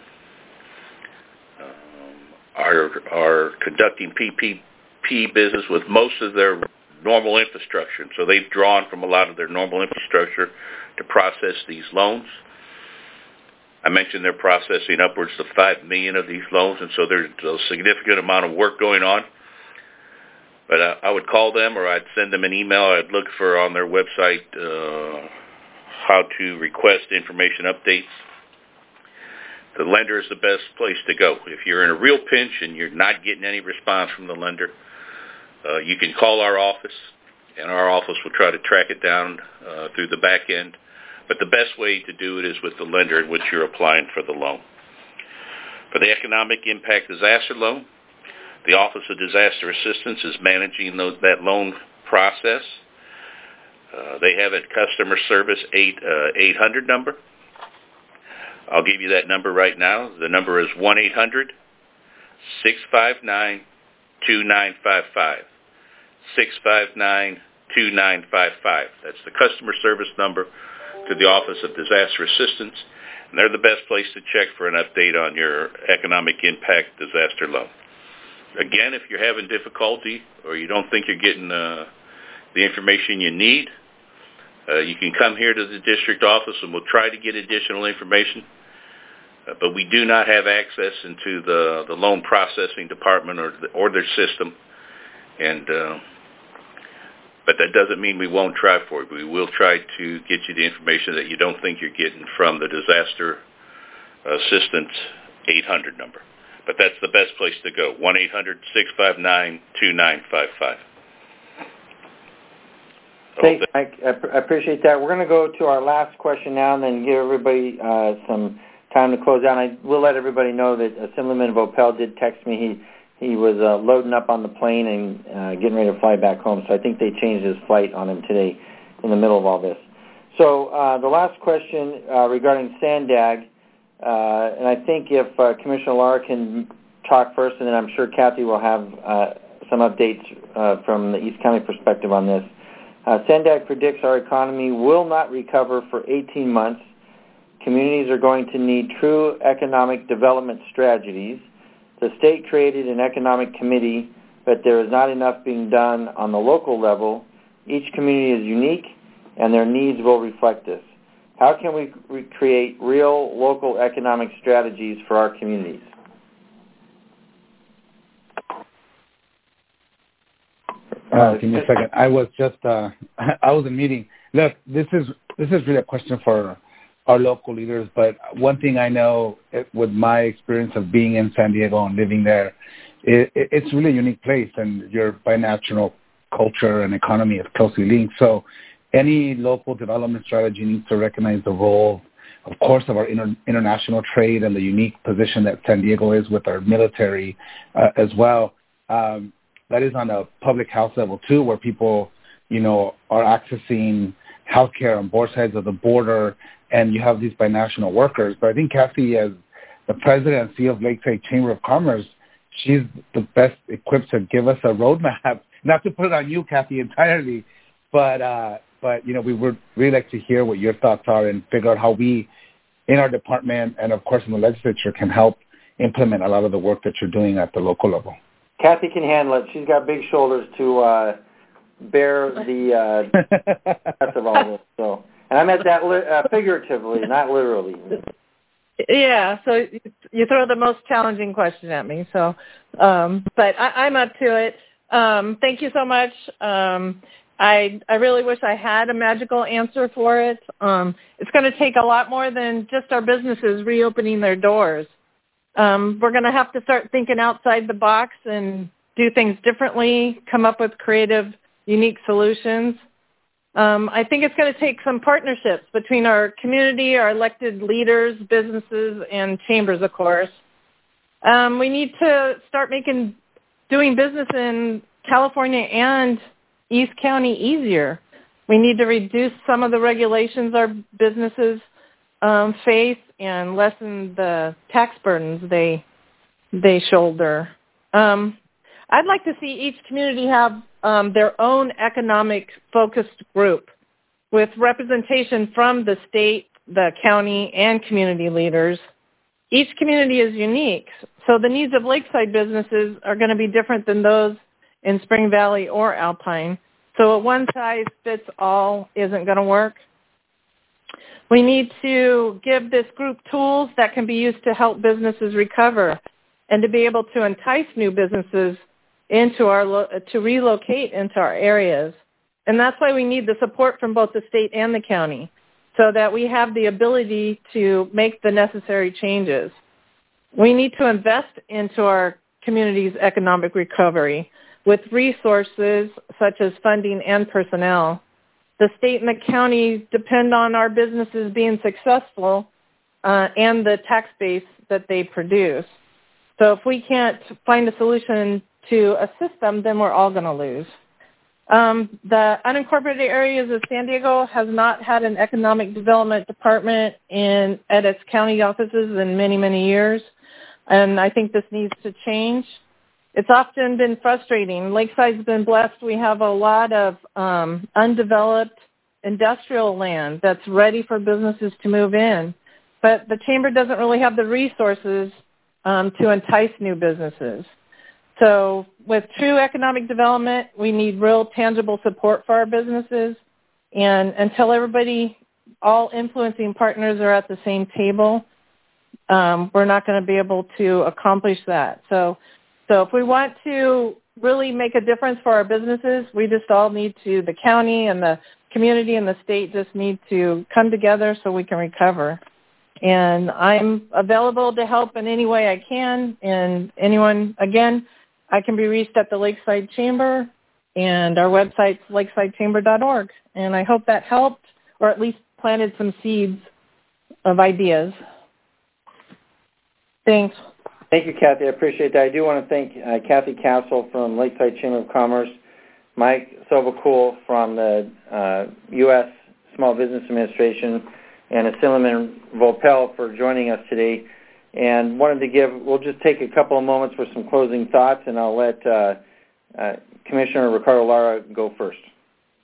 Speaker 5: um, are are conducting P P P business with most of their normal infrastructure. So they've drawn from a lot of their normal infrastructure to process these loans. I mentioned they're processing upwards of five million of these loans, and so there's a significant amount of work going on. But I, I would call them, or I'd send them an email. I'd look for on their website uh, how to request information updates. The lender is the best place to go. If you're in a real pinch and you're not getting any response from the lender, Uh, you can call our office, and our office will try to track it down uh, through the back end. But the best way to do it is with the lender in which you're applying for the loan. For the Economic Impact Disaster Loan, the Office of Disaster Assistance is managing those, that loan process. Uh, they have a customer service eight, uh, eight hundred number. I'll give you that number right now. The number is one eight hundred six five nine two nine five five. six five nine two nine five five. That's the customer service number to the Office of Disaster Assistance, and they're the best place to check for an update on your Economic Impact Disaster Loan. Again, if you're having difficulty or you don't think you're getting uh, the information you need, uh, you can come here to the district office and we'll try to get additional information. Uh, but we do not have access into the, the loan processing department or, the, or their system. And uh, but that doesn't mean we won't try for it. We will try to get you the information that you don't think you're getting from the Disaster Assistance eight hundred number. But that's the best place to go, one eight hundred six five nine two nine five five.
Speaker 2: Thanks, Mike. I appreciate that. We're going to go to our last question now and then give everybody uh, some time to close out. I will let everybody know that Assemblyman Vopel did text me. He he was uh, loading up on the plane and uh, getting ready to fly back home, so I think they changed his flight on him today in the middle of all this. So uh, the last question uh, regarding SANDAG, uh, and I think if uh, Commissioner Lara can talk first, and then I'm sure Kathy will have uh, some updates uh, from the East County perspective on this. Uh, Sendak predicts our economy will not recover for eighteen months. Communities are going to need true economic development strategies. The state created an economic committee, but there is not enough being done on the local level. Each community is unique, and their needs will reflect this. How can we re- create real local economic strategies for our communities?
Speaker 4: Uh, give me a second. I was just uh, I was in a meeting. Look, this is this is really a question for our local leaders. But one thing I know, it, with my experience of being in San Diego and living there, it, it, it's really a unique place, and your binational culture and economy is closely linked. So, any local development strategy needs to recognize the role, of course, of our inter- international trade and the unique position that San Diego is with our military uh, as well. Um, that is on a public health level too, where people, you know, are accessing healthcare on both sides of the border, and you have these binational workers. But I think Kathy, as the president and C E O of Lakeside Chamber of Commerce, she's the best equipped to give us a roadmap. Not to put it on you, Kathy, entirely, but uh, but you know, we would really like to hear what your thoughts are and figure out how we, in our department and of course in the legislature, can help implement a lot of the work that you're doing at the local level.
Speaker 2: Kathy can handle it. She's got big shoulders to uh, bear the uh, rest of all this. So, and I meant that li- uh, figuratively, not literally.
Speaker 6: Yeah, so you throw the most challenging question at me. So, um, but I, I'm up to it. Um, thank you so much. Um, I I really wish I had a magical answer for it. Um, it's going to take a lot more than just our businesses reopening their doors. Um, we're going to have to start thinking outside the box and do things differently, come up with creative, unique solutions. Um, I think it's going to take some partnerships between our community, our elected leaders, businesses, and chambers, of course. Um, we need to start making doing business in California and East County easier. We need to reduce some of the regulations our businesses um, face and lessen the tax burdens they they shoulder. Um, I'd like to see each community have um, their own economic focused group with representation from the state, the county, and community leaders. Each community is unique, so the needs of lakeside businesses are going to be different than those in Spring Valley or Alpine. So a one-size-fits-all isn't going to work. We need to give this group tools that can be used to help businesses recover and to be able to entice new businesses into our lo- to relocate into our areas. And that's why we need the support from both the state and the county so that we have the ability to make the necessary changes. We need to invest into our community's economic recovery with resources such as funding and personnel. The state and the county depend on our businesses being successful uh, and the tax base that they produce. So if we can't find a solution to assist them, then we're all going to lose. Um, the unincorporated areas of San Diego has not had an economic development department in at its county offices in many, many years, and I think this needs to change. It's often been frustrating. Lakeside's been blessed. We have a lot of um, undeveloped industrial land that's ready for businesses to move in, but the chamber doesn't really have the resources um, to entice new businesses. So with true economic development, we need real tangible support for our businesses, and until everybody, all influencing partners are at the same table, um, we're not going to be able to accomplish that. So So if we want to really make a difference for our businesses, we just all need to, the county and the community and the state just need to come together so we can recover. And I'm available to help in any way I can. And anyone, again, I can be reached at the Lakeside Chamber, and our website's lakeside chamber dot org. And I hope that helped, or at least planted some seeds of ideas. Thanks.
Speaker 2: Thank you, Kathy. I appreciate that. I do want to thank uh, Kathy Castle from Lakeside Chamber of Commerce, Mike Sobakul from the uh, U S Small Business Administration, and Assemblyman Volpel for joining us today. And wanted to give, we'll just take a couple of moments for some closing thoughts, and I'll let uh, uh, Commissioner Ricardo Lara go first.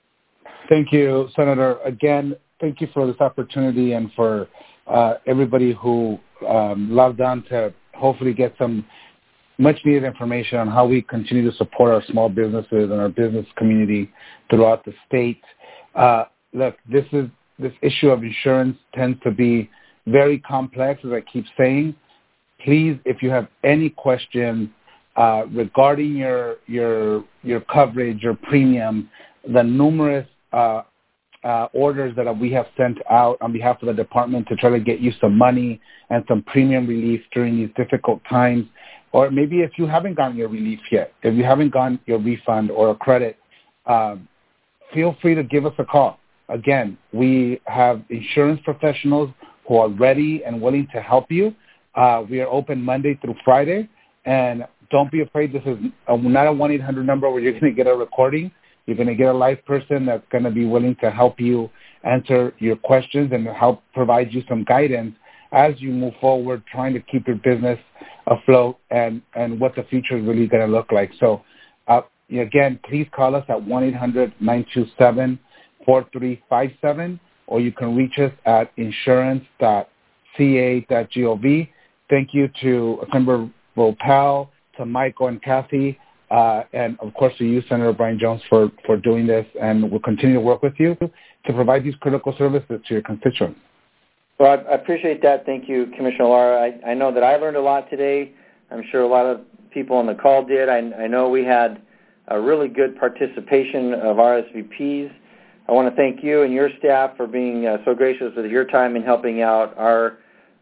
Speaker 4: Thank you, Senator. Again, thank you for this opportunity and for uh, everybody who um, logged on to hopefully get some much-needed information on how we continue to support our small businesses and our business community throughout the state. Uh, look, this is this issue of insurance tends to be very complex, as I keep saying. Please, if you have any questions uh, regarding your your your coverage, your premium, the numerous uh, uh, orders that we have sent out on behalf of the department to try to get you some money and some premium relief during these difficult times, or maybe if you haven't gotten your relief yet, if you haven't gotten your refund or a credit, um, feel free to give us a call. Again, we have insurance professionals who are ready and willing to help you. Uh, we are open Monday through Friday, and don't be afraid. This is a, not a one eight hundred number where you're going to get a recording. You're going to get a live person that's going to be willing to help you answer your questions and help provide you some guidance as you move forward, trying to keep your business afloat and, and what the future is really going to look like. So, uh, again, please call us at one eight hundred nine two seven four three five seven, or you can reach us at insurance dot c a dot gov. Thank you to Senator Voelpel, to Michael and Kathy, uh, and, of course, to you, Senator Brian Jones, for, for doing this. And we'll continue to work with you to provide these critical services to your constituents.
Speaker 2: Well, I appreciate that. Thank you, Commissioner Lara. I, I know that I learned a lot today. I'm sure a lot of people on the call did. I, I know we had a really good participation of R S V Ps. I want to thank you and your staff for being uh, so gracious with your time in helping out our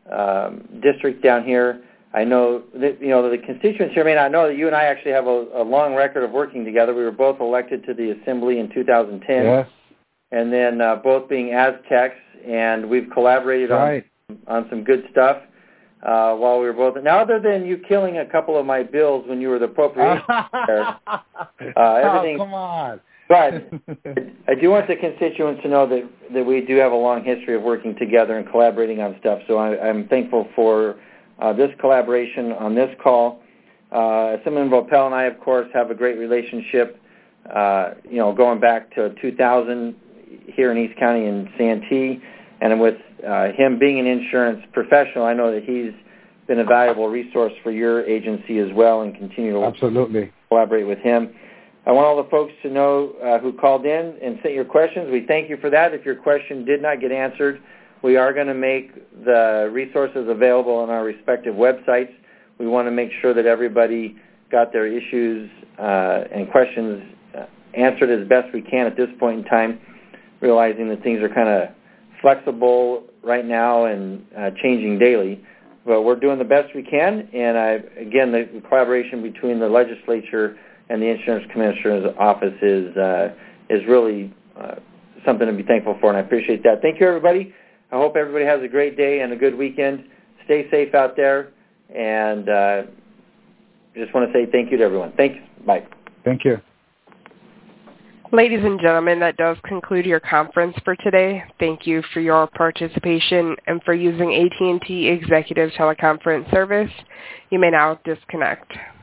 Speaker 2: um, district down here. I know that, you know, the constituents here may not know that you and I actually have a, a long record of working together. We were both elected to the Assembly in two thousand ten,
Speaker 4: yes.
Speaker 2: and then uh, both being Aztecs, and we've collaborated
Speaker 4: right.
Speaker 2: on on some good stuff uh, while we were both. Now, other than you killing a couple of my bills when you were the appropriations chair, uh, everything.
Speaker 4: Oh, come on.
Speaker 2: But I do want the constituents to know that, that we do have a long history of working together and collaborating on stuff. So I, I'm thankful for uh, this collaboration on this call. Uh, Assemblyman Voelpel and I, of course, have a great relationship, uh, you know, going back to two thousand here in East County in Santee. And with uh, him being an insurance professional, I know that he's been a valuable resource for your agency as well, and continue to
Speaker 4: Absolutely.
Speaker 2: collaborate with him. I want all the folks to know uh, who called in and sent your questions. We thank you for that. If your question did not get answered, we are going to make the resources available on our respective websites. We want to make sure that everybody got their issues uh, and questions uh, answered as best we can at this point in time, realizing that things are kind of flexible right now and uh, changing daily. But we're doing the best we can, and I, again, the collaboration between the legislature and the Insurance Commissioner's Office is, uh, is really uh, something to be thankful for, and I appreciate that. Thank you, everybody. I hope everybody has a great day and a good weekend. Stay safe out there, and uh, just want to say thank you to everyone. Thanks. Bye.
Speaker 4: Thank you.
Speaker 1: Ladies and gentlemen, that does conclude your conference for today. Thank you for your participation and for using A T and T Executive Teleconference Service. You may now disconnect.